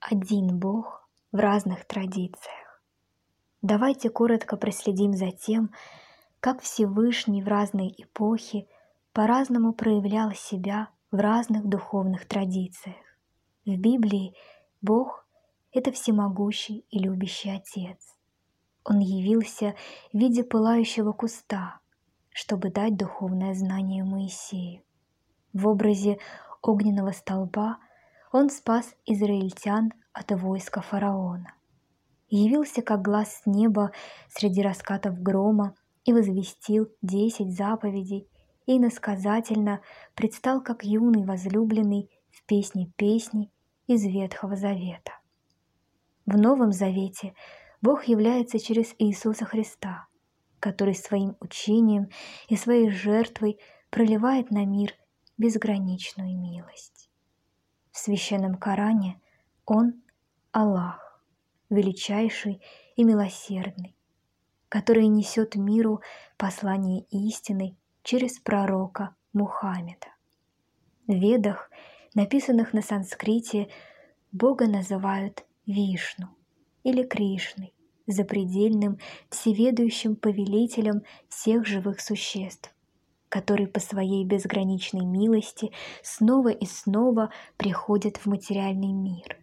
Один Бог в разных традициях. Давайте коротко проследим за тем, как Всевышний в разные эпохи по-разному проявлял себя в разных духовных традициях. В Библии Бог — это всемогущий и любящий Отец. Он явился в виде пылающего куста, чтобы дать духовное знание Моисею. В образе огненного столба он спас израильтян от войска фараона. Явился как глаз с неба среди раскатов грома и возвестил 10 заповедей, и иносказательно предстал как юный возлюбленный в песне песней из Ветхого Завета. В Новом Завете Бог является через Иисуса Христа, который своим учением и своей жертвой проливает на мир безграничную милость. В Священном Коране Он — Аллах, величайший и милосердный, который несет миру послание истины через пророка Мухаммеда. В Ведах, написанных на санскрите, Бога называют Вишну или Кришной, запредельным, всеведущим повелителем всех живых существ, который по своей безграничной милости снова и снова приходит в материальный мир.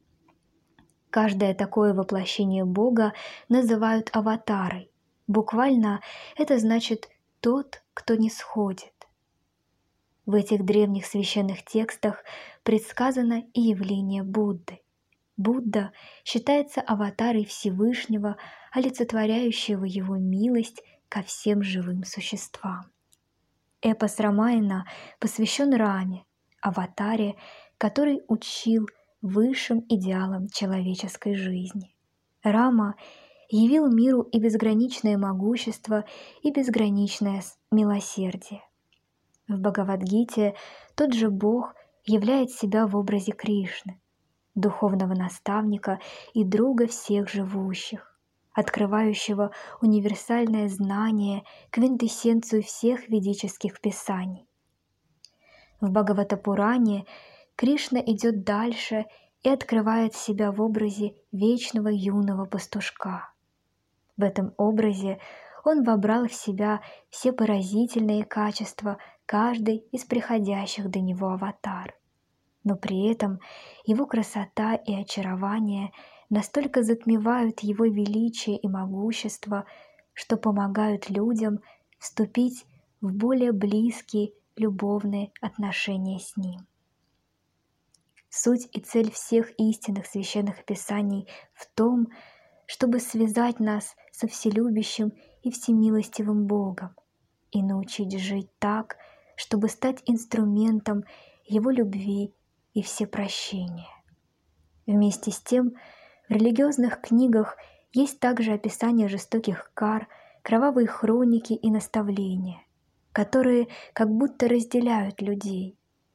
Каждое такое воплощение Бога называют аватарой. Буквально это значит «тот, кто не сходит». В этих древних священных текстах предсказано и явление Будды. Будда считается аватарой Всевышнего, олицетворяющего его милость ко всем живым существам. Эпос Рамаяна посвящен Раме, аватаре, который учил высшим идеалам человеческой жизни. Рама явил миру и безграничное могущество, и безграничное милосердие. В Бхагавад-гите тот же Бог являет себя в образе Кришны, духовного наставника и друга всех живущих, открывающего универсальное знание, квинтэссенцию всех ведических писаний. В Бхагавата-пуране Кришна идет дальше и открывает себя в образе вечного юного пастушка. В этом образе он вобрал в себя все поразительные качества каждой из приходящих до него аватар. Но при этом его красота и очарование настолько затмевают его величие и могущество, что помогают людям вступить в более близкие любовные отношения с ним. Суть и цель всех истинных священных писаний в том, чтобы связать нас со вселюбящим и всемилостивым Богом и научить жить так, чтобы стать инструментом Его любви и всепрощения. Вместе с тем, в религиозных книгах есть также описание жестоких кар, кровавые хроники и наставления, которые как будто разделяют людей.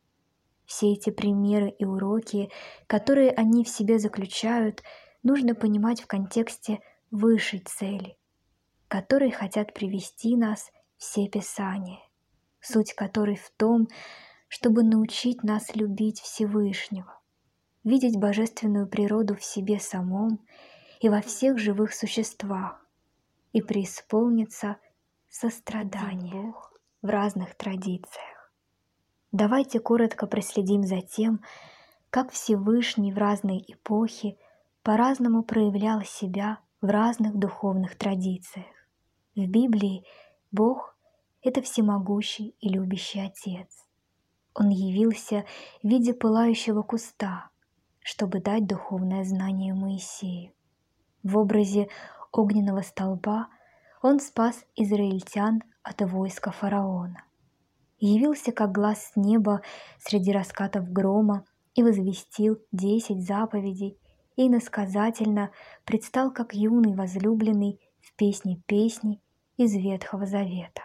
Все эти примеры и уроки, которые они в себе заключают, нужно понимать в контексте высшей цели, к которой хотят привести нас все Писания, суть которой в том, чтобы научить нас любить Всевышнего, видеть божественную природу в себе самом и во всех живых существах и преисполниться сострадания в разных традициях. Давайте коротко проследим за тем, как Всевышний в разные эпохи по-разному проявлял себя в разных духовных традициях. В Библии Бог — это всемогущий и любящий Отец. Он явился в виде пылающего куста, чтобы дать духовное знание Моисею. В образе огненного столба он спас израильтян от войска фараона. Явился как глаз с неба среди раскатов грома и возвестил 10 заповедей, и иносказательно предстал как юный возлюбленный в песне песней из Ветхого Завета.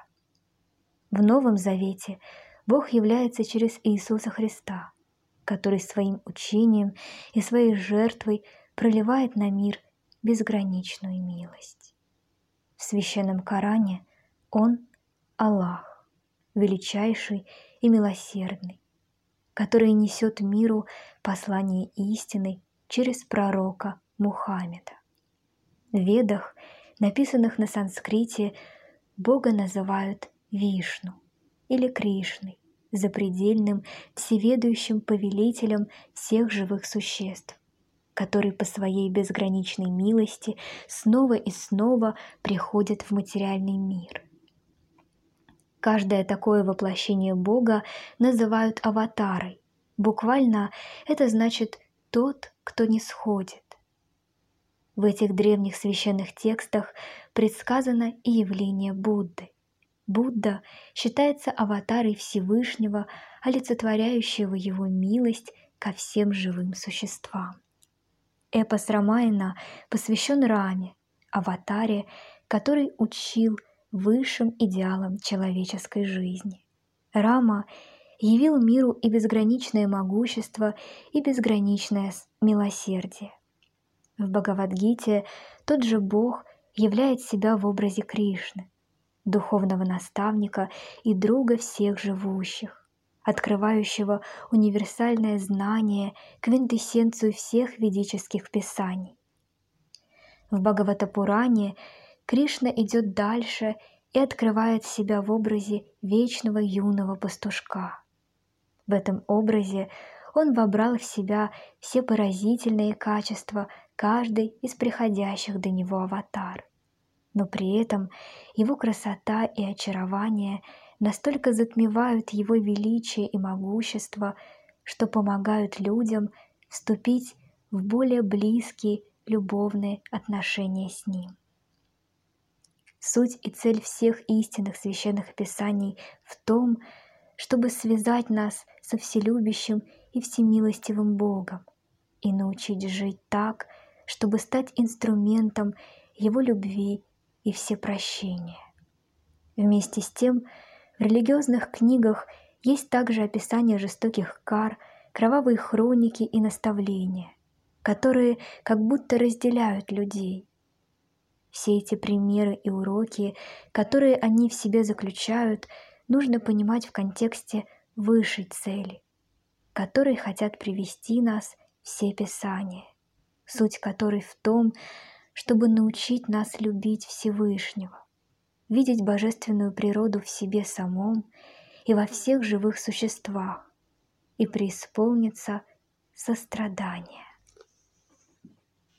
В Новом Завете Бог является через Иисуса Христа, который своим учением и своей жертвой проливает на мир безграничную милость. В Священном Коране Он — Аллах, величайший и милосердный, который несет миру послание истины через пророка Мухаммеда. В Ведах, написанных на санскрите, Бога называют Вишну или Кришной, запредельным, всеведущим повелителем всех живых существ, который по своей безграничной милости снова и снова приходит в материальный мир. Каждое такое воплощение Бога называют аватарой. Буквально это значит «тот, кто не сходит». В этих древних священных текстах предсказано и явление Будды. Будда считается аватарой Всевышнего, олицетворяющего его милость ко всем живым существам. Эпос Рамаяна посвящен Раме, аватаре, который учил высшим идеалам человеческой жизни. Рама явил миру и безграничное могущество, и безграничное милосердие. В Бхагавад-гите тот же Бог являет себя в образе Кришны, духовного наставника и друга всех живущих, открывающего универсальное знание, квинтэссенцию всех ведических писаний. В Бхагавата-пуране Кришна идет дальше и открывает себя в образе вечного юного пастушка. В этом образе он вобрал в себя все поразительные качества каждой из приходящих до него аватар. Но при этом его красота и очарование настолько затмевают его величие и могущество, что помогают людям вступить в более близкие любовные отношения с ним. Суть и цель всех истинных священных писаний в том, чтобы связать нас со вселюбящим и всемилостивым Богом и научить жить так, чтобы стать инструментом Его любви и всепрощения. Вместе с тем, в религиозных книгах есть также описание жестоких кар, кровавые хроники и наставления, которые как будто разделяют людей. Все эти примеры и уроки, которые они в себе заключают, нужно понимать в контексте высшей цели, к которой хотят привести нас все Писания, суть которой в том, чтобы научить нас любить Всевышнего, видеть божественную природу в себе самом и во всех живых существах и преисполниться сострадания.